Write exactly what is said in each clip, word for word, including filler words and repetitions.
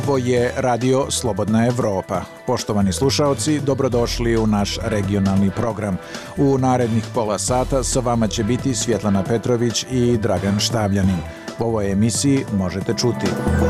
Ovo je Radio Slobodna Evropa. Poštovani slušaoci, dobrodošli u naš regionalni program. U narednih pola sata sa vama će biti Svjetlana Petrović i Dragan Štavljanin. U ovoj emisiji možete čuti.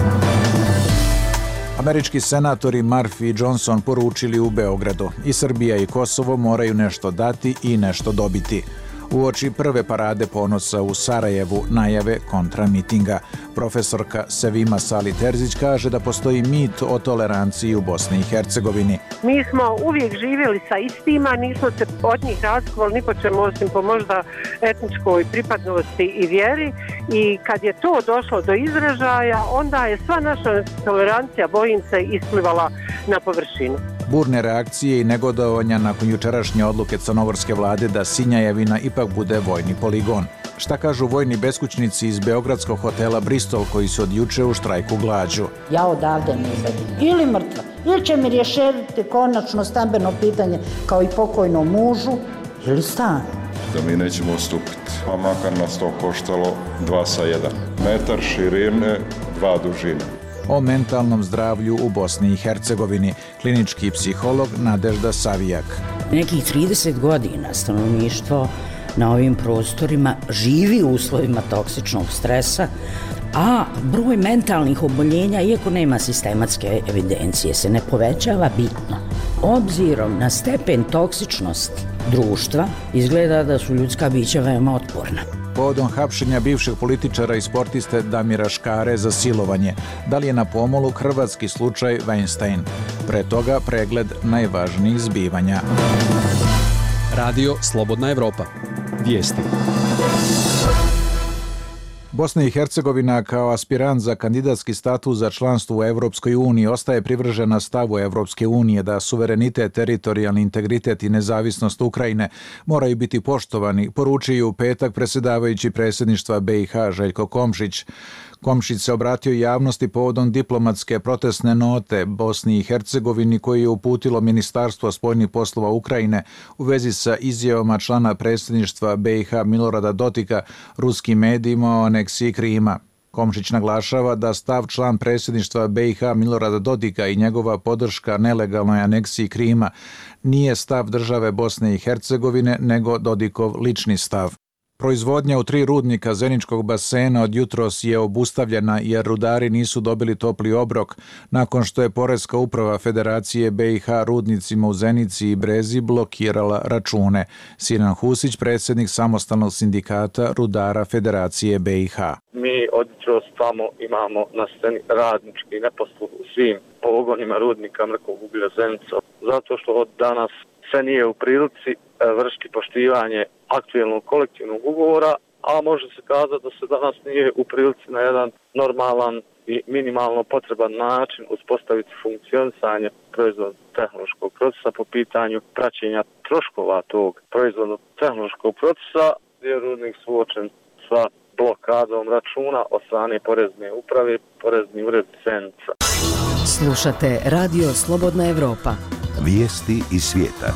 Američki senatori Murphy i Johnson poručili u Beogradu: i Srbija i Kosovo moraju nešto dati i nešto dobiti. Uoči prve parade ponosa u Sarajevu najave kontramitinga. Profesorka Sevima Sali-Terzić kaže da postoji mit o toleranciji u Bosni i Hercegovini. Mi smo uvijek živjeli sa istima, nismo se od njih razlikovali ni po čemu osim po možda etničkoj pripadnosti i vjeri, i kad je to došlo do izražaja, onda je sva naša tolerancija, bojim se, isplivala na površinu. Burne reakcije i negodovanja nakon jučerašnje odluke crnogorske vlade da Sinjajevina ipak bude vojni poligon. Šta kažu vojni beskućnici iz beogradskog hotela Bristol koji su od juče u štrajku glađu? Ja odavde ne izađem. Ili mrtva, ili će mi riješiti konačno stambeno pitanje kao i pokojnom mužu, ili stan. Da mi nećemo ustupiti, a makar nas to koštalo dva sa jedan. Metar širine, dva dužine. O mentalnom zdravlju u Bosni i Hercegovini, klinički psiholog Nadežda Savijak. Nekih trideset godina stanovništvo na ovim prostorima živi u uslovima toksičnog stresa, a broj mentalnih oboljenja, iako nema sistematske evidencije, se ne povećava bitno. Obzirom na stepen toksičnosti društva, izgleda da su ljudska bića veoma otporna. Povodom hapšenja bivšeg političara i sportiste Damira Škare za silovanje, da li je na pomolu hrvatski slučaj Weinstein? Pre toga pregled najvažnijih zbivanja. Radio Slobodna Evropa. Vijesti. Bosna i Hercegovina kao aspirant za kandidatski status za članstvo u Evropskoj uniji ostaje privržena stavu Evropske unije da suverenitet, teritorijalni integritet i nezavisnost Ukrajine moraju biti poštovani, poručio u petak predsjedavajući predsjedništva B i H Željko Komšić. Komšić se obratio javnosti povodom diplomatske protestne note Bosni i Hercegovini koju je uputilo Ministarstvo spoljnih poslova Ukrajine u vezi sa izjavama člana predsjedništva B i H Milorada Dodika ruskim medijima o aneksiji Krima. Komšić naglašava da stav član predsjedništva B i H Milorada Dodika i njegova podrška nelegalnoj aneksiji Krima nije stav države Bosne i Hercegovine, nego Dodikov lični stav. Proizvodnja u tri rudnika Zeničkog basena od jutros je obustavljena jer rudari nisu dobili topli obrok nakon što je Poreska uprava Federacije B i H rudnicima u Zenici i Brezi blokirala račune. Sinan Husić, predsjednik samostalnog sindikata rudara Federacije B i H. Mi od jutros tamo imamo na sceni radnički neposluh u svim pogonima rudnika mrkog uglja Zenica, zato što od danas sve nije u prilici vršiti poštivanje aktuelnog kolektivnog ugovora, a može se kazati da se danas nije u prilici na jedan normalan i minimalno potreban način uspostaviti funkcionisanje proizvodnog tehnološkog procesa po pitanju praćenja troškova tog proizvodnog tehnološkog procesa, gdje je rudnik suočen sa blokadom računa od strane Porezne uprave, Porezni ured Zenica. Slušate Radio Slobodna Evropa. Vijesti iz svijeta.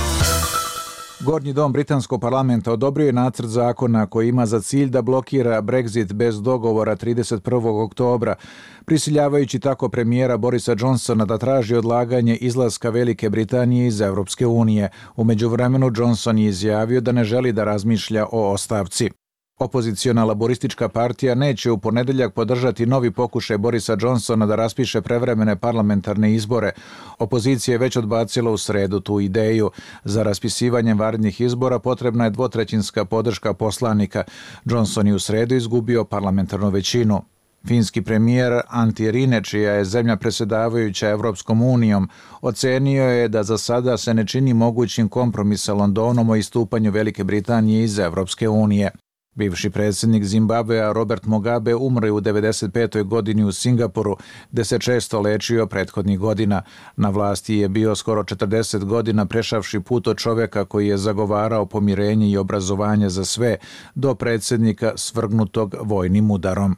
Gornji dom britanskog parlamenta odobrio je nacrt zakona koji ima za cilj da blokira Brexit bez dogovora trideset prvog oktobra, prisiljavajući tako premijera Borisa Johnsona da traži odlaganje izlaska Velike Britanije iz Evropske unije. U međuvremenu Johnson je izjavio da ne želi da razmišlja o ostavci. Opoziciona laboristička partija neće u ponedeljak podržati novi pokušaj Borisa Johnsona da raspiše prevremene parlamentarne izbore. Opozicija je već odbacila u sredu tu ideju. Za raspisivanje vanrednih izbora potrebna je dvotrećinska podrška poslanika. Johnson je u sredu izgubio parlamentarnu većinu. Finski premijer Antti Rinne, čija je zemlja predsjedavajuća Evropskom unijom, ocenio je da za sada se ne čini mogućim kompromis sa Londonom o istupanju Velike Britanije iz Evropske unije. Bivši predsjednik Zimbabvea Robert Mugabe umro je u devedeset petoj godini u Singapuru, gde se često lečio prethodnih godina. Na vlasti je bio skoro četrdeset godina, prešavši put od čovjeka koji je zagovarao pomirenje i obrazovanje za sve, do predsjednika svrgnutog vojnim udarom.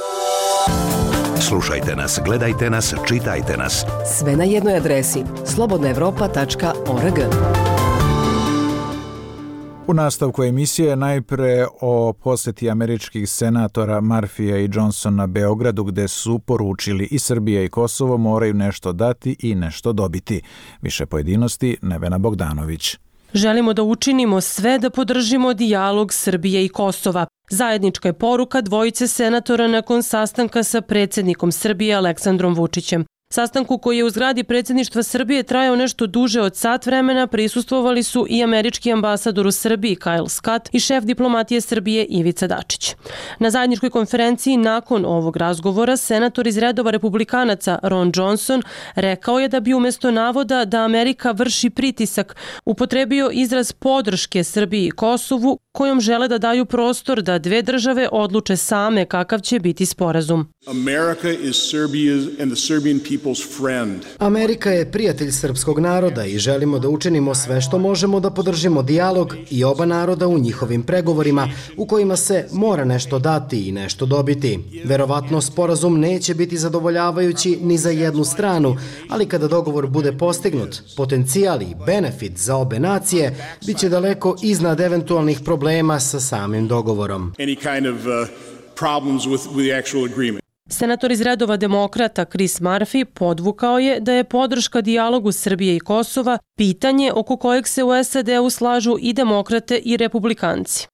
Slušajte nas, gledajte nas, čitajte nas. Sve na jednoj adresi slobodna evropa tačka org. U nastavku emisije najpre o posjeti američkih senatora Murphyja i Johnsona Beogradu, gde su poručili i Srbija i Kosovo moraju nešto dati i nešto dobiti. Više pojedinosti Nevena Bogdanović. Želimo da učinimo sve da podržimo dijalog Srbije i Kosova. Zajednička je poruka dvojice senatora nakon sastanka sa predsjednikom Srbije Aleksandrom Vučićem. Sastanku koji je u zgradi predsjedništva Srbije trajao nešto duže od sat vremena prisustvovali su i američki ambasador u Srbiji Kyle Scott i šef diplomatije Srbije Ivica Dačić. Na zajedničkoj konferenciji nakon ovog razgovora senator iz redova republikanaca Ron Johnson rekao je da bi umjesto navoda da Amerika vrši pritisak upotrebio izraz podrške Srbiji i Kosovu kojom žele da daju prostor da dve države odluče same kakav će biti sporazum. America is Serbia's and the Serbian people's friend. Amerika je prijatelj srpskog naroda i želimo da učinimo sve što možemo da podržimo dijalog i oba naroda u njihovim pregovorima u kojima se mora nešto dati i nešto dobiti. Verovatno sporazum neće biti zadovoljavajući ni za jednu stranu, ali kada dogovor bude postignut, potencijal i benefit za obe nacije biće daleko iznad eventualnih problema sa samim dogovorom. Any kind of uh, problems with, with the actual agreement. Senator iz redova demokrata Chris Murphy podvukao je da je podrška dijalogu Srbije i Kosova pitanje oko kojeg se u S A D-u slažu i demokrate i republikanci.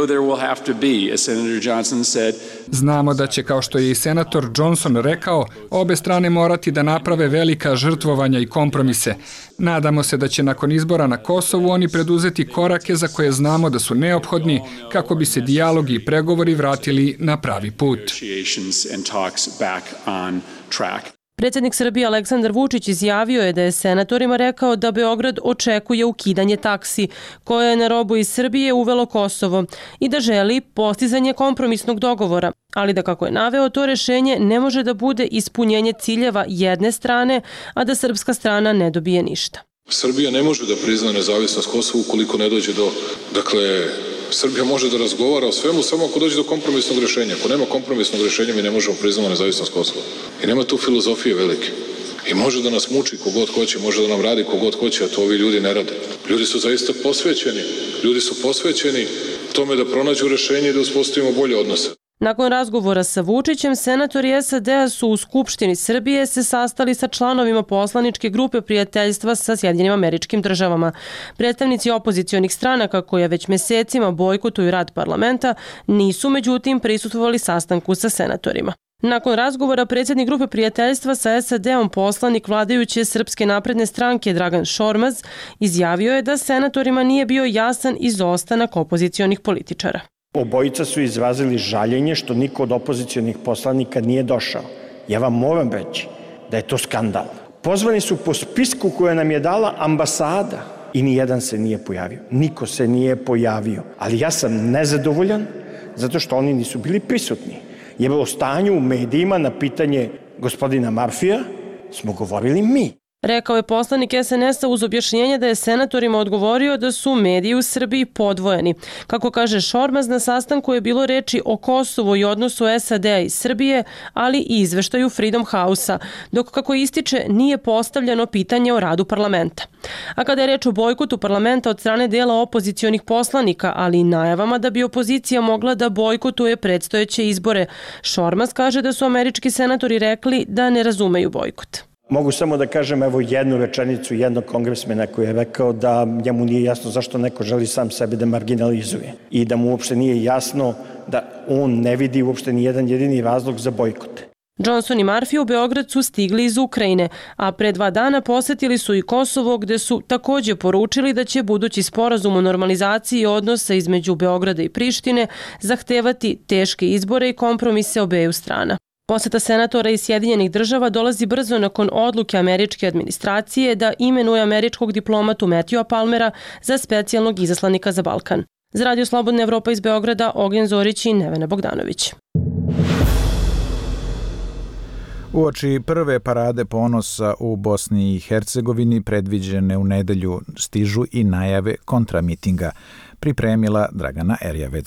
Znamo da će, kao što je i senator Johnson rekao, obe strane morati da naprave velika žrtvovanja i kompromise. Nadamo se da će nakon izbora na Kosovu oni preduzeti korake za koje znamo da su neophodni kako bi se dijalog i pregovori vratili na pravi put. Predsjednik Srbije Aleksandar Vučić izjavio je da je senatorima rekao da Beograd očekuje ukidanje taksi koje je na robu iz Srbije uvelo Kosovo i da želi postizanje kompromisnog dogovora, ali da, kako je naveo, to rešenje ne može da bude ispunjenje ciljeva jedne strane, a da srpska strana ne dobije ništa. Srbija ne može da prizna nezavisnost Kosova ukoliko ne dođe do, dakle, Srbija može da razgovara o svemu samo ako dođe do kompromisnog rešenja. Ako nema kompromisnog rešenja, mi ne možemo priznati nezavisnost Kosova. I nema tu filozofije velike. I može da nas muči kogod hoće, može da nam radi kogod hoće, a to ovi ljudi ne rade. Ljudi su zaista posvećeni. Ljudi su posvećeni tome da pronađu rešenje i da uspostavimo bolje odnose. Nakon razgovora sa Vučićem, senatori S A D-a su u Skupštini Srbije se sastali sa članovima poslaničke grupe prijateljstva sa Sjedinjenim Američkim Državama. Predstavnici opozicionih stranaka koje već mesecima bojkotuju rad parlamenta nisu međutim prisustvovali sastanku sa senatorima. Nakon razgovora predsjednik grupe prijateljstva sa S A D-om poslanik vladajuće Srpske napredne stranke Dragan Šormaz izjavio je da senatorima nije bio jasan izostanak opozicionih političara. Obojica su izrazili žaljenje što niko od opozicionih poslanika nije došao. Ja vam moram reći da je to skandal. Pozvani su po spisku koje nam je dala ambasada i nijedan se nije pojavio. Niko se nije pojavio. Ali ja sam nezadovoljan zato što oni nisu bili prisutni. Jer o stanju u medijima na pitanje gospodina Murphyja smo govorili mi. Rekao je poslanik S N S-a uz objašnjenje da je senatorima odgovorio da su mediji u Srbiji podvojeni. Kako kaže Šormaz, na sastanku je bilo reči o Kosovu i odnosu S A D-a i Srbije, ali i izveštaju Freedom House-a, dok, kako ističe, nije postavljeno pitanje o radu parlamenta. A kada je reč o bojkotu parlamenta od strane dela opozicionih poslanika, ali i najavama da bi opozicija mogla da bojkotuje predstojeće izbore, Šormaz kaže da su američki senatori rekli da ne razumeju bojkot. Mogu samo da kažem evo jednu rečenicu jednog kongresmena koji je rekao da njemu nije jasno zašto neko želi sam sebe da marginalizuje i da mu uopšte nije jasno da on ne vidi uopšte ni jedan jedini razlog za bojkote. Johnson i Murphy u Beograd su stigli iz Ukrajine, a pre dva dana posetili su i Kosovo gde su također poručili da će budući sporazum o normalizaciji odnosa između Beograda i Prištine zahtevati teške izbore i kompromise obeju strana. Poseta senatora iz Sjedinjenih Država dolazi brzo nakon odluke američke administracije da imenuje američkog diplomatu Matthewa Palmera za specijalnog izaslanika za Balkan. Za Radio Slobodna Evropa iz Beograda, Ognjen Zorić i Nevena Bogdanović. Uoči prve parade ponosa u Bosni i Hercegovini predviđene u nedelju stižu i najave kontramitinga, pripremila Dragana Erjavec.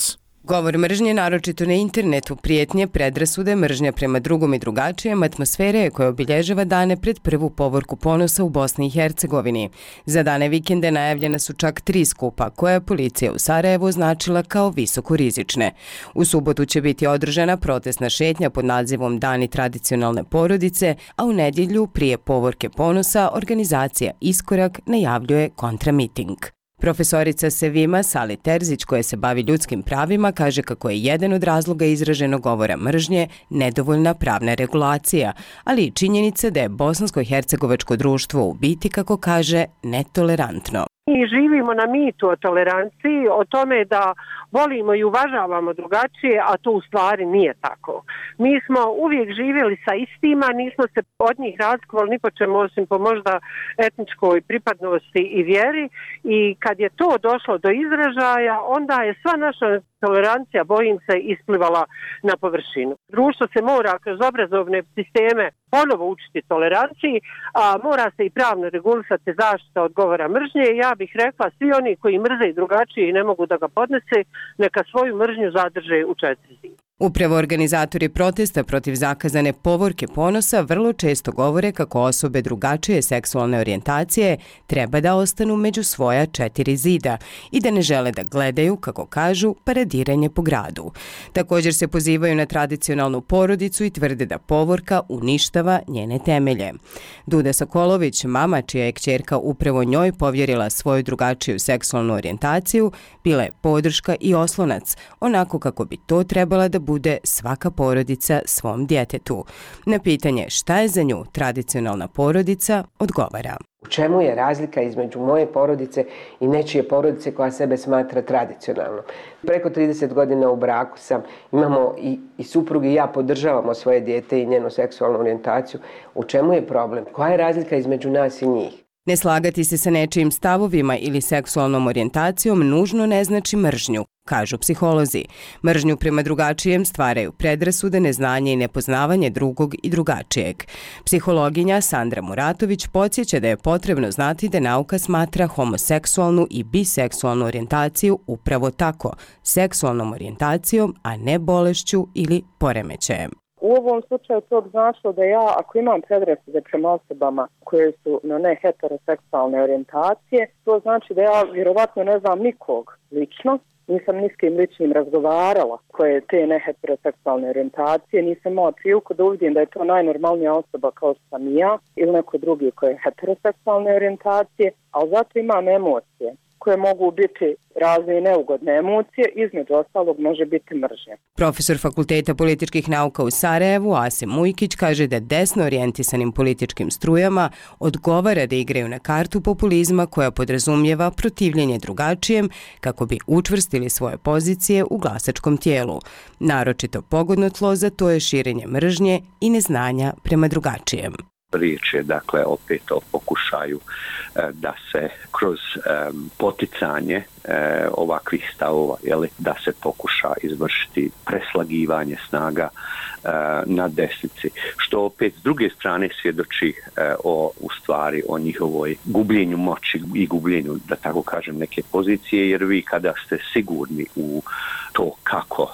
Govor mržnje, naročito na internetu, prijetnje, predrasude, mržnja prema drugom i drugačijem, atmosfere koje obilježava dane pred prvu povorku ponosa u Bosni i Hercegovini. Za dane vikende najavljena su čak tri skupa, koje je policija u Sarajevu označila kao visoko rizične. U subotu će biti održana protestna šetnja pod nazivom Dani tradicionalne porodice, a u nedjelju prije povorke ponosa organizacija Iskorak najavljuje kontramiting. Profesorica Sevima Sali Terzić, koja se bavi ljudskim pravima, kaže kako je jedan od razloga izraženog govora mržnje nedovoljna pravna regulacija, ali i činjenica da je bosansko-hercegovačko društvo u biti, kako kaže, netolerantno. Mi živimo na mitu o toleranciji, o tome da volimo i uvažavamo drugačije, a to u stvari nije tako. Mi smo uvijek živjeli sa istima, nismo se od njih razlikovali ni po čemu osim po možda etničkoj pripadnosti i vjeri, i kad je to došlo do izražaja, onda je sva naša tolerancija, bojim se, isplivala na površinu. Društvo se mora kroz obrazovne sisteme ponovo učiti toleranciji, a mora se i pravno regulisati zaštita od govora mržnje. Ja bih rekla, svi oni koji mrze i drugačije i ne mogu da ga podnese, neka svoju mržnju zadrže u četiri zida. Upravo organizatori protesta protiv zakazane povorke ponosa vrlo često govore kako osobe drugačije seksualne orijentacije treba da ostanu među svoja četiri zida i da ne žele da gledaju, kako kažu, paradiranje po gradu. Također se pozivaju na tradicionalnu porodicu i tvrde da povorka uništava njene temelje. Duda Sokolović, mama čija je kćerka upravo njoj povjerila svoju drugačiju seksualnu orijentaciju, bila je podrška i oslonac, onako kako bi to trebala da bude svaka porodica svom djetetu. Na pitanje šta je za nju tradicionalna porodica, odgovara. U čemu je razlika između moje porodice i nečije porodice koja sebe smatra tradicionalnom? Preko trideset godina u braku sam, imamo i, i suprug i ja podržavamo svoje dijete i njenu seksualnu orijentaciju. U čemu je problem? Koja je razlika između nas i njih? Ne slagati se sa nečijim stavovima ili seksualnom orijentacijom nužno ne znači mržnju, kažu psiholozi. Mržnju prema drugačijem stvaraju predrasude, neznanje i nepoznavanje drugog i drugačijeg. Psihologinja Sandra Muratović podsjeća da je potrebno znati da nauka smatra homoseksualnu i biseksualnu orijentaciju upravo tako, seksualnom orijentacijom, a ne bolešću ili poremećajem. U ovom slučaju to bi značilo da ja, ako imam predrasude prema osobama koje su na ne heteroseksualne orijentacije, to znači da ja vjerovatno ne znam nikog lično, nisam ni s kim ličnim razgovarala koje te ne heteroseksualne orijentacije, nisam imala priliku da uvidim da je to najnormalnija osoba kao što sam ja ili neko drugi koje je heteroseksualne orijentacije, ali zato imam emocije koje mogu biti razne neugodne emocije, između ostalog može biti mržnja. Profesor Fakulteta političkih nauka u Sarajevu, Asim Mujkić, kaže da desno orijentisanim političkim strujama odgovara da igraju na kartu populizma koja podrazumijeva protivljenje drugačijem kako bi učvrstili svoje pozicije u glasačkom tijelu. Naročito pogodno tlo za to je širenje mržnje i neznanja prema drugačijem. Riječ je dakle opet o pokušaju da se kroz um, poticanje uh, ovakvih stavova, jeli, da se pokuša izvršiti preslagivanje snaga uh, na desnici, što opet s druge strane svjedoči uh, o u stvari o njihovoj gubljenju moći i gubljenju, da tako kažem, neke pozicije, jer vi kada ste sigurni u to kako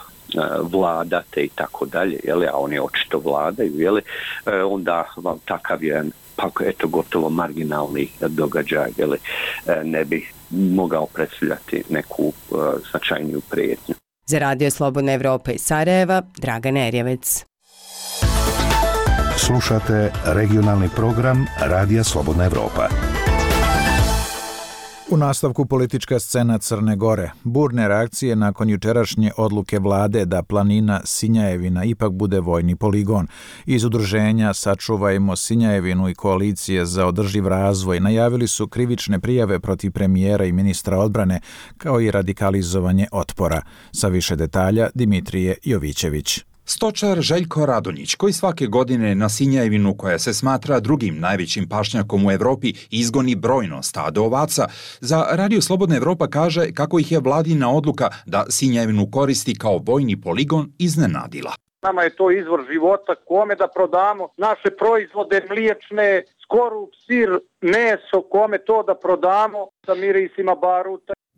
vladate i tako dalje, jeli, a oni očito vladaju, jeli, onda vam takav jedan, pa eto, gotovo marginalni događaj, jeli, ne bi mogao predstavljati neku uh, značajniju prijetnju. Za Radio Slobodna Evropa iz Sarajeva, Dragan Erjevec. Slušate regionalni program Radija Slobodna Evropa. U nastavku politička scena Crne Gore. Burne reakcije nakon jučerašnje odluke vlade da planina Sinjajevina ipak bude vojni poligon. Iz udruženja Sačuvajmo Sinjajevinu i koalicije za održiv razvoj najavili su krivične prijave protiv premijera i ministra odbrane, kao i radikalizovanje otpora. Sa više detalja Dimitrije Jovićević. Stočar Željko Radonjić, koji svake godine na Sinjajevinu, koja se smatra drugim najvećim pašnjakom u Evropi, izgoni brojno stado ovaca, za Radio Slobodna Evropa kaže kako ih je vladina odluka da Sinjajevinu koristi kao vojni poligon iznenadila. Nama je to izvor života, kome da prodamo naše proizvode mliječne, skorup, sir, meso, kome to da prodamo sa mirisima baruta.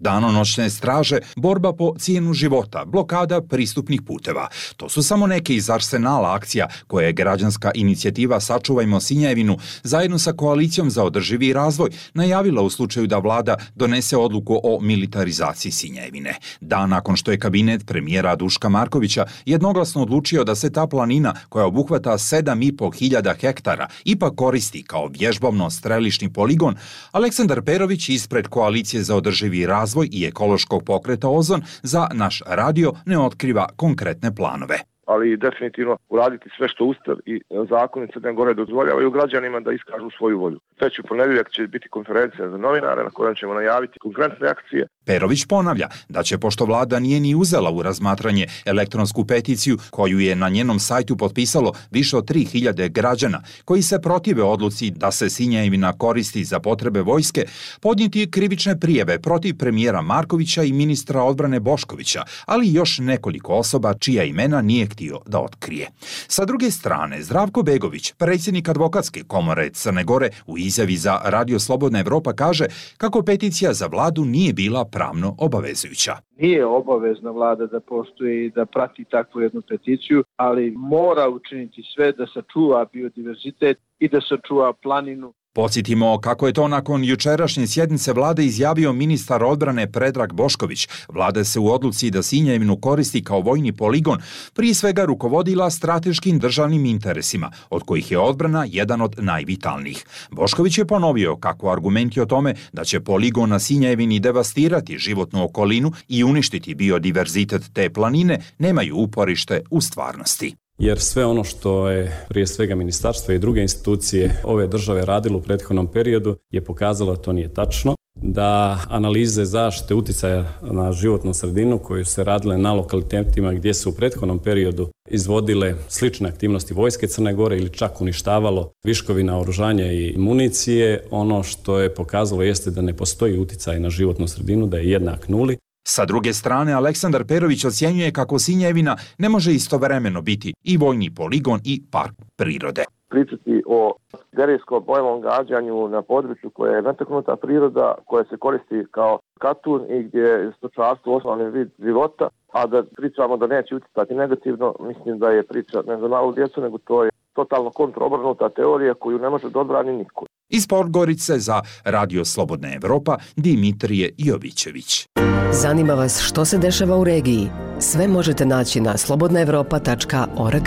Danonoćne straže, borba po cijenu života, blokada pristupnih puteva. To su samo neke iz arsenala akcija koje je građanska inicijativa Sačuvajmo Sinjevinu zajedno sa Koalicijom za održivi razvoj najavila u slučaju da vlada donese odluku o militarizaciji Sinjevine. Dan nakon što je kabinet premijera Duška Markovića jednoglasno odlučio da se ta planina, koja obuhvata sedam i po hiljada hektara, ipak koristi kao vježbovno-strelišni poligon, Aleksandar Perović ispred Koalicije za održivi razvoj i ekološkog pokreta Ozon za naš radio ne otkriva konkretne planove. Ali definitivno uraditi sve što Ustav i zakoni Crne Gore dozvoljavaju građanima da iskažu svoju volju. Već u ponedjeljak će biti konferencija za novinare na kojoj ćemo najaviti konkretne akcije. Perović ponavlja da će, pošto vlada nije ni uzela u razmatranje elektronsku peticiju koju je na njenom sajtu potpisalo više od tri hiljade građana koji se protive odluci da se Sinjevina koristi za potrebe vojske, podnijeti krivične prijave protiv premijera Markovića i ministra odbrane Boškovića, ali i još nekoliko osoba čija imena nije htio da otkrije. Sa druge strane, Zdravko Begović, predsjednik advokatske komore Crne Gore, u izjavi za Radio Slobodna Evropa kaže kako peticija za vladu nije bila pravno obavezujuća. Nije obavezna vlada da postoji i da prati takvu jednu peticiju, ali mora učiniti sve da sačuva biodiverzitet i da sačuva planinu. Podsjetimo kako je to nakon jučerašnje sjednice vlade izjavio ministar odbrane Predrag Bošković. Vlada se u odluci da Sinjevinu koristi kao vojni poligon prije svega rukovodila strateškim državnim interesima, od kojih je odbrana jedan od najvitalnijih. Bošković je ponovio kako argumenti o tome da će poligon na Sinjevini devastirati životnu okolinu i uništiti biodiverzitet te planine nemaju uporište u stvarnosti. Jer sve ono što je prije svega ministarstvo i druge institucije ove države radilo u prethodnom periodu je pokazalo da to nije tačno, da analize zaštite uticaja na životnu sredinu koje su se radile na lokalitetima gdje su u prethodnom periodu izvodile slične aktivnosti vojske Crne Gore ili čak uništavalo viškovi naoružanja i municije, ono što je pokazalo jeste da ne postoji uticaj na životnu sredinu, da je jednak nuli. Sa druge strane, Aleksandar Perović ocjenjuje kako Sinjevina ne može istovremeno biti i vojni poligon i park prirode. Pričati o serijskom bojnom gađanju na području koje je netaknuta priroda, koja se koristi kao katun i gdje je stočarstvo osnovni vid života, a da pričamo da neće uticati negativno, mislim da je priča ne za malu djecu, nego to je totalno kontroobrnuta teorija koju ne može da odbrani niko. Iz Podgorice za Radio Slobodna Evropa, Dimitrije Jovićević. Zanima vas što se dešava u regiji? Sve možete naći na slobodna evropa tačka org.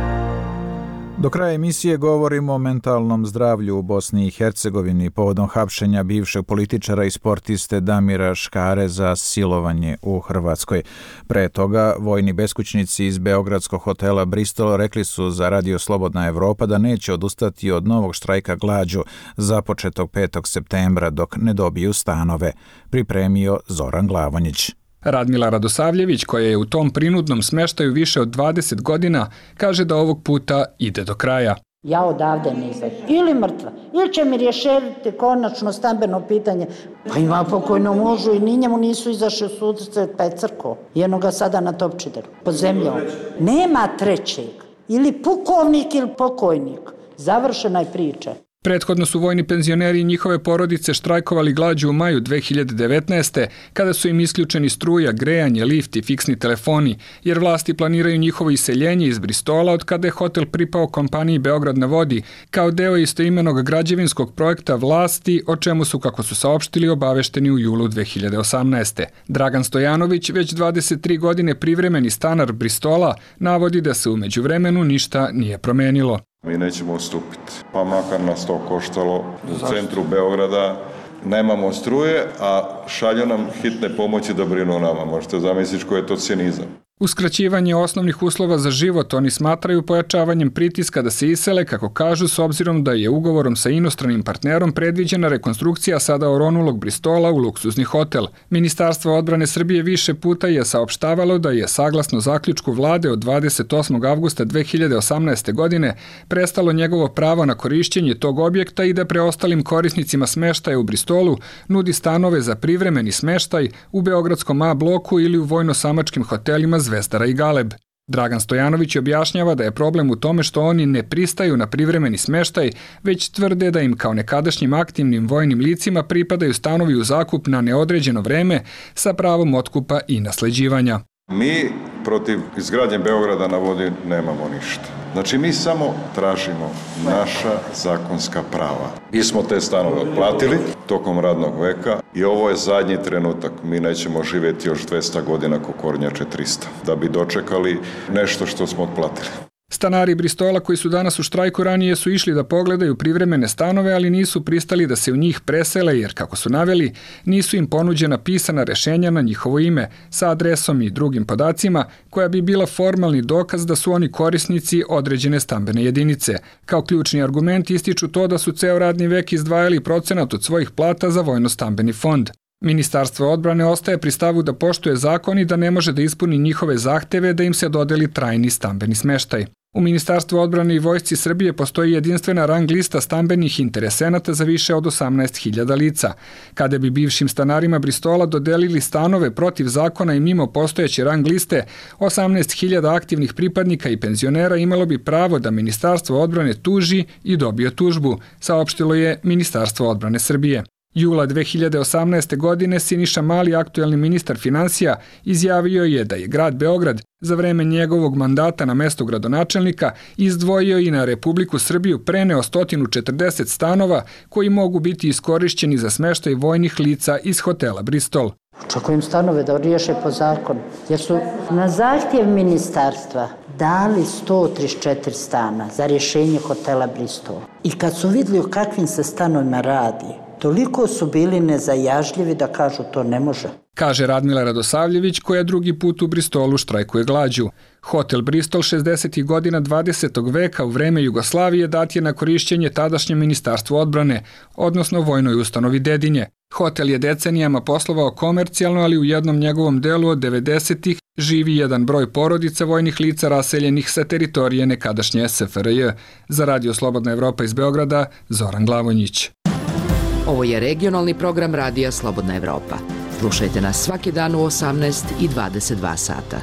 Do kraja emisije govorimo o mentalnom zdravlju u Bosni i Hercegovini povodom hapšenja bivšeg političara i sportiste Damira Škare za silovanje u Hrvatskoj. Pre toga, vojni beskućnici iz beogradskog hotela Bristol rekli su za Radio Slobodna Evropa da neće odustati od novog štrajka glađu započetog petog septembra dok ne dobiju stanove, pripremio Zoran Glavonjić. Radmila Radosavljević, koja je u tom prinudnom smeštaju više od dvadeset godina, kaže da ovog puta ide do kraja. Ja odavde ne izađem. Ili mrtva. Ili će mi rješeriti konačno stambeno pitanje. Pa ima pokojno mužu i ni njemu nisu izašli u sudce pa je crko. Jedno ga sada na Topčideru. Pod zemljom. Nema trećeg. Ili pukovnik ili pokojnik. Završena je priča. Prethodno su vojni penzioneri i njihove porodice štrajkovali glađu u maju dve hiljade devetnaeste. kada su im isključeni struja, grejanje, lift i fiksni telefoni, jer vlasti planiraju njihovo iseljenje iz Bristola od kada je hotel pripao kompaniji Beograd na vodi, kao deo istoimenog građevinskog projekta vlasti, o čemu su, kako su saopštili, obavešteni u julu dve hiljade osamnaeste. Dragan Stojanović, već dvadeset tri godine privremeni stanar Bristola, navodi da se u međuvremenu ništa nije promenilo. Mi nećemo ustupiti, pa makar nas to koštalo u centru Beograda. Nemamo struje, a šalju nam hitne pomoći da brinu o nama. Možete zamisliti koji je to cinizam. Uskraćivanje osnovnih uslova za život oni smatraju pojačavanjem pritiska da se isele, kako kažu, s obzirom da je ugovorom sa inostranim partnerom predviđena rekonstrukcija sada oronulog Bristola u luksuzni hotel. Ministarstvo odbrane Srbije više puta je saopštavalo da je, saglasno zaključku vlade od dvadeset osmog avgusta dve hiljade osamnaeste. godine, prestalo njegovo pravo na korišćenje tog objekta i da preostalim korisnicima smeštaja u Bristolu nudi stanove za privremeni smeštaj u beogradskom A bloku ili u vojno-samačkim hotelima Zvezdara i Galeb. Dragan Stojanović objašnjava da je problem u tome što oni ne pristaju na privremeni smeštaj, već tvrde da im kao nekadašnjim aktivnim vojnim licima pripadaju stanovi u zakup na neodređeno vreme sa pravom otkupa i nasleđivanja. Mi protiv izgradnje Beograda na vodi nemamo ništa. Znači mi samo tražimo naša zakonska prava. Mi smo te stanove otplatili tokom radnog veka i ovo je zadnji trenutak. Mi nećemo živjeti još dvesta godina ko kornjače trista, da bi dočekali nešto što smo otplatili. Stanari Bristola koji su danas u štrajku ranije su išli da pogledaju privremene stanove, ali nisu pristali da se u njih presele jer, kako su naveli, nisu im ponuđena pisana rešenja na njihovo ime sa adresom i drugim podacima koja bi bila formalni dokaz da su oni korisnici određene stambene jedinice. Kao ključni argument ističu to da su ceo radni vek izdvajali procenat od svojih plata za vojno-stambeni fond. Ministarstvo odbrane ostaje pri stavu da poštuje zakon i da ne može da ispuni njihove zahteve da im se dodeli trajni stambeni smeštaj. U Ministarstvu odbrane i Vojsci Srbije postoji jedinstvena rang lista stambenih interesenata za više od osamnaest hiljada lica. Kada bi bivšim stanarima Bristola dodelili stanove protiv zakona i mimo postojeće rang liste, osamnaest hiljada aktivnih pripadnika i penzionera imalo bi pravo da Ministarstvo odbrane tuži i dobije tužbu, saopštilo je Ministarstvo odbrane Srbije. Jula dve hiljade osamnaeste. godine Siniša Mali, aktuelni ministar finansija, izjavio je da je grad Beograd za vreme njegovog mandata na mesto gradonačelnika izdvojio i na Republiku Srbiju preneo sto četrdeset stanova koji mogu biti iskorišćeni za smeštaj vojnih lica iz hotela Bristol. Očekujem stanove da riješe po zakonu, jer su na zahtjev ministarstva dali sto trideset četiri stana za rješenje hotela Bristol. I kad su vidjeli o kakvim se stanovima radi, toliko su bili nezajažljivi da kažu to ne može. Kaže Radmila Radosavljević koja drugi put u Bristolu štrajkuje glađu. Hotel Bristol šezdesetih godina dvadesetog veka u vreme Jugoslavije dat je na korišćenje tadašnjem Ministarstvu odbrane, odnosno vojnoj ustanovi Dedinje. Hotel je decenijama poslovao komercijalno, ali u jednom njegovom delu od devedesetih živi jedan broj porodica vojnih lica raseljenih sa teritorije nekadašnje S F R J. Za Radio Slobodna Evropa iz Beograda, Zoran Glavonjić. Ovo je regionalni program Radija Slobodna Evropa. Slušajte nas svaki dan u osamnaest i dvadeset dva sata.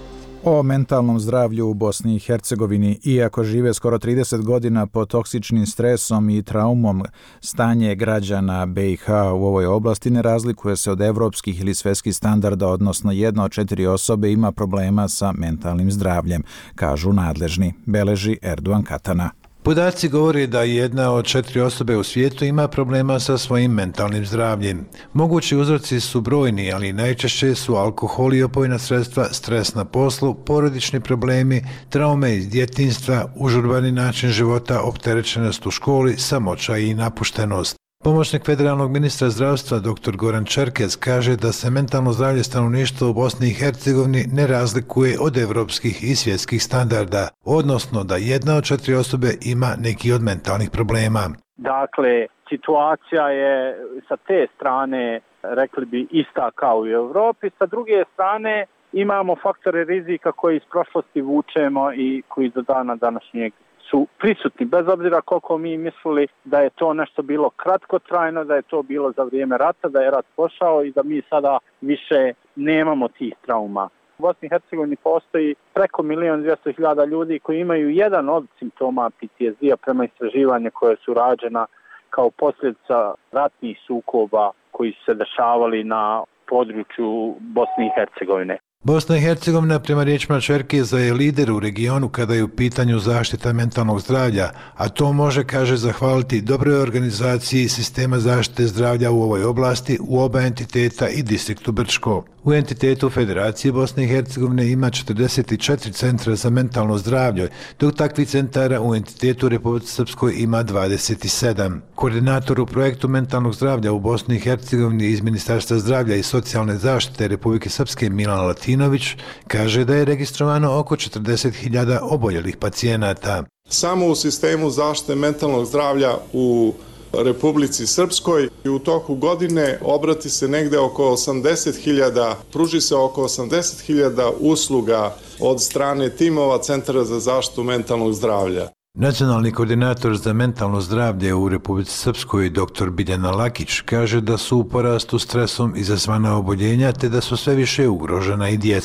O mentalnom zdravlju u Bosni i Hercegovini, iako žive skoro trideset godina pod toksičnim stresom i traumom, stanje građana B i H u ovoj oblasti ne razlikuje se od evropskih ili svetskih standarda, odnosno jedna od četiri osobe ima problema sa mentalnim zdravljem, kažu nadležni, beleži Erdogan Katana. Podaci govore da jedna od četiri osobe u svijetu ima problema sa svojim mentalnim zdravljem. Mogući uzroci su brojni, ali najčešće su alkohol i opojna sredstva, stres na poslu, porodični problemi, traume iz djetinjstva, užurbani način života, opterećenost u školi, samoća i napuštenost. Pomoćnik federalnog ministra zdravstva dr Goran Čerkez kaže da se mentalno zdravlje stanovništva u Bosni i Hercegovini ne razlikuje od evropskih i svjetskih standarda, odnosno da jedna od četiri osobe ima neki od mentalnih problema. Dakle, situacija je sa te strane, rekli bi, ista kao i u Evropi, sa druge strane imamo faktore rizika koji iz prošlosti vučemo i koji do dana današnjeg su prisutni, bez obzira koliko mi mislili da je to nešto bilo kratkotrajno, da je to bilo za vrijeme rata, da je rat pošao i da mi sada više nemamo tih trauma. U Bosni i Hercegovini postoji preko milion dvjesto hiljada ljudi koji imaju jedan od simptoma P T S D-a prema istraživanju koje su rađena kao posljedica ratnih sukoba koji su se dešavali na području Bosne i Hercegovine. Bosna i Hercegovina, prema riječima Čerkeza, je lider u regionu kada je u pitanju zaštita mentalnog zdravlja, a to može, kaže, zahvaliti dobroj organizaciji sistema zaštite zdravlja u ovoj oblasti u oba entiteta i distriktu Brčko. U entitetu Federacije Bosne i Hercegovine ima četrdeset četiri centra za mentalno zdravlje, dok takvih centara u entitetu Republike Srpskoj ima dvadeset sedam. Koordinator u projektu mentalnog zdravlja u Bosni i Hercegovini iz Ministarstva zdravlja i socijalne zaštite Republike Srpske Milan Latinović kaže da je registrovano oko četrdeset hiljada oboljelih pacijenata. Samo u sistemu zaštite mentalnog zdravlja u Republici Srpskoj i u toku godine obrati se negde oko osamdeset hiljada, pruži se oko osamdeset hiljada usluga od strane timova Centara za zaštitu mentalnog zdravlja. Nacionalni koordinator za mentalno zdravlje u Republici Srpskoj dr Biljana Lakić kaže da su u porastu stresom izazvana oboljenja te da su sve više ugrožena i djeca.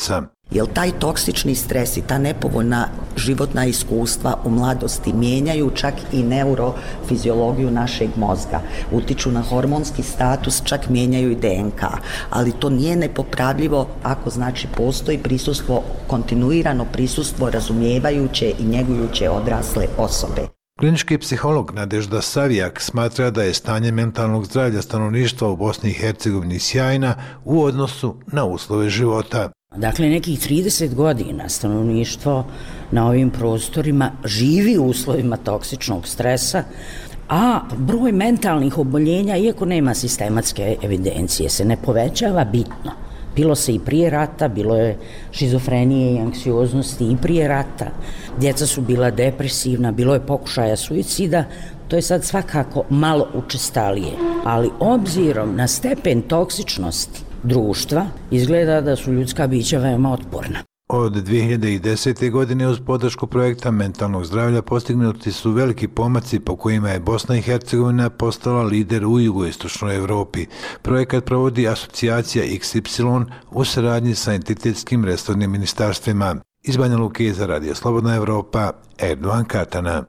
Jer taj toksični stres i ta nepovoljna životna iskustva u mladosti mijenjaju čak i neurofiziologiju našeg mozga, utiču na hormonski status, čak mijenjaju i D N K, ali to nije nepopravljivo ako znači postoji prisustvo, kontinuirano prisustvo razumijevajuće i njegujuće odrasle osobe. Klinički psiholog Nadežda Savijak smatra da je stanje mentalnog zdravlja stanovništva u Bosni i Hercegovini sjajna u odnosu na uslove života. Dakle, nekih trideset godina stanovništvo na ovim prostorima živi u uslovima toksičnog stresa, a broj mentalnih oboljenja, iako nema sistematske evidencije, se ne povećava bitno. Bilo se i prije rata, bilo je šizofrenije i anksioznosti i prije rata. Djeca su bila depresivna, bilo je pokušaja suicida, to je sad svakako malo učestalije. Ali obzirom na stepen toksičnosti društva, izgleda da su ljudska bića veoma otporna. Od dvije hiljade desete. godine uz podršku projekta mentalnog zdravlja postignuti su veliki pomaci po kojima je Bosna i Hercegovina postala lider u jugoistočnoj Evropi. Projekat provodi asocijacija X Y u saradnji sa entitetskim resornim ministarstvima. Iz Banja Luke za Radio Slobodna Evropa, Erdovan Katana.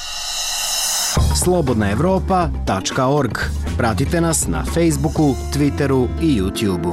slobodna evropa tačka org. Pratite nas na Facebooku, Twitteru i YouTubeu.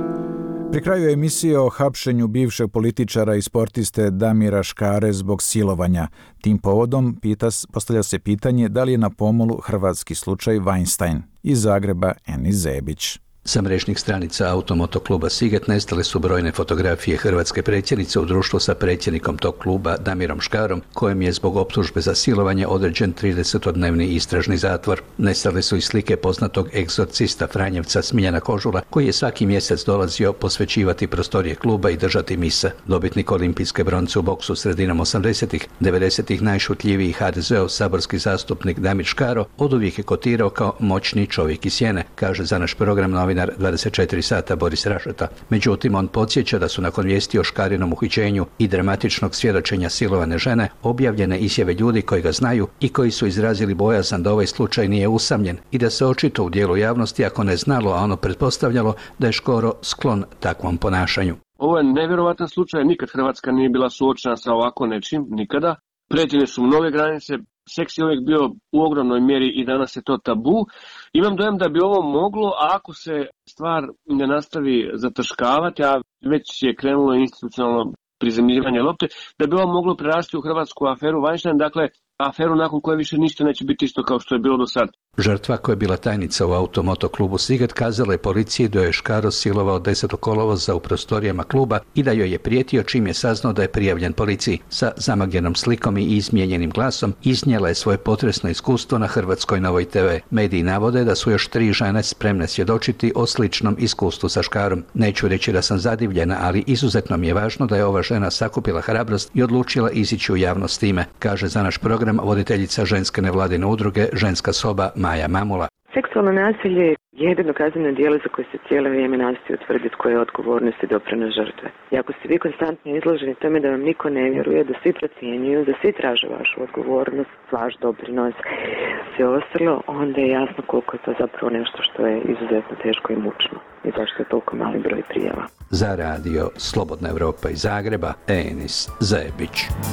Pri kraju emisije o hapšenju bivšeg političara i sportiste Damira Škare zbog silovanja. Tim povodom pita, postavlja se pitanje da li je na pomolu hrvatski slučaj Weinstein. Iz Zagreba Enis Zebić. Sa mrežnih stranica Automoto kluba Siget nestale su brojne fotografije hrvatske predsjednice u društvu sa predsjednikom tog kluba Damirom Škarom, kojem je zbog optužbe za silovanje određen tridesetodnevni istražni zatvor. Nestale su i slike poznatog egzorcista Franjevca Smiljana Kožula, koji je svaki mjesec dolazio posvećivati prostorije kluba i držati mise. Dobitnik olimpijske bronce u boksu sredinom osamdesetih, devedesetih najšutljiviji ha de zeov saborski zastupnik Damir Škaro oduvijek je kotirao kao moćni čovjek iz sjene, kaže za naš program novinar dvadeset četiri sata Boris Rašeta. Međutim, on podsjeća da su nakon vijesti o Škarinom uhićenju i dramatičnog svjedočenja silovane žene objavljene izjave ljudi koji ga znaju i koji su izrazili bojazan da ovaj slučaj nije usamljen i da se očito u dijelu javnosti, ako ne znalo, a ono pretpostavljalo, da je Škoro sklon takvom ponašanju. Ovo je nevjerovatan slučaj, nikad Hrvatska nije bila suočena sa ovako nečim, nikada. Pređene su mnoge granice, seks je uvijek bio u ogromnoj mjeri i danas je to tabu. Imam dojam da bi ovo moglo, a ako se stvar ne nastavi zataškavati, a već je krenulo institucionalno prizemljivanje lopte, da bi ovo moglo prerasti u hrvatsku aferu Weinstein, dakle aferu nakon koje više ništa neće biti isto kao što je bilo do sad. Žrtva, koja je bila tajnica u Automoto klubu Siget, kazala je policiji da je Škaro silovao desetog kolovoza u prostorijama kluba i da joj je prijetio čim je saznao da je prijavljen policiji. Sa zamagljenom slikom i izmijenjenim glasom iznijela je svoje potresno iskustvo na Hrvatskoj Novoj te ve. Mediji navode da su još tri žene spremne svjedočiti o sličnom iskustvu sa Škarom. Neću reći da sam zadivljena, ali izuzetno mi je važno da je ova žena sakupila hrabrost i odlučila izići u javnost s time, kaže za naš program voditeljica ženske nevladine udruge Ženska soba Maja Mamula. Seksualno nasilje je jedino kazneno djelo za koje se cijelo vrijeme nastoji utvrditi koja je odgovornost i doprinos žrtve. I ako ste vi konstantno izloženi tome da vam niko ne vjeruje, da svi procjenjuju, da svi traže vašu odgovornost, vaš doprinos, sve ostalo, onda je jasno koliko je to zapravo nešto što je izuzetno teško i mučno. I zašto je toliko mali broj prijava. Za radio Slobodna Evropa iz Zagreba, Enis Zebić.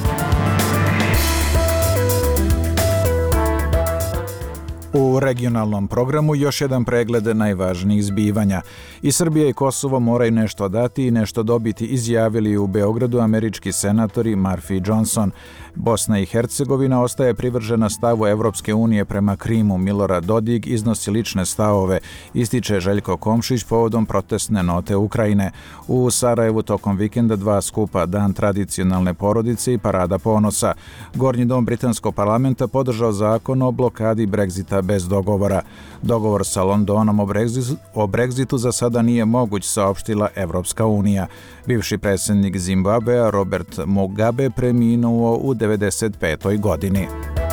U regionalnom programu još jedan pregled najvažnijih zbivanja. I Srbija i Kosovo moraju nešto dati i nešto dobiti, izjavili u Beogradu američki senatori Murphy i Johnson. Bosna i Hercegovina ostaje privržena stavu Evropske unije prema Krimu. Milorad Dodik iznosi lične stavove, ističe Željko Komšić povodom protestne note Ukrajine. U Sarajevu tokom vikenda dva skupa, Dan tradicionalne porodice i Parada ponosa. Gornji dom britanskog parlamenta podržao zakon o blokadi Brexita bez dogovora. Dogovor sa Londonom o Brexitu, o Brexitu za sada nije moguć, saopštila Evropska unija. Bivši predsjednik Zimbabvea Robert Mugabe preminuo u devedeset petoj godini.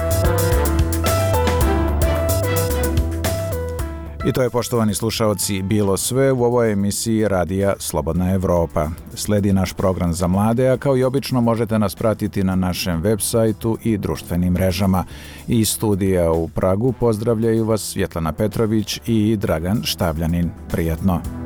I to je, poštovani slušaoci, bilo sve u ovoj emisiji Radija Slobodna Evropa. Sledi naš program za mlade, a kao i obično možete nas pratiti na našem web sajtu i društvenim mrežama. Iz studija u Pragu pozdravljaju vas Svjetlana Petrović i Dragan Štavljanin. Prijatno!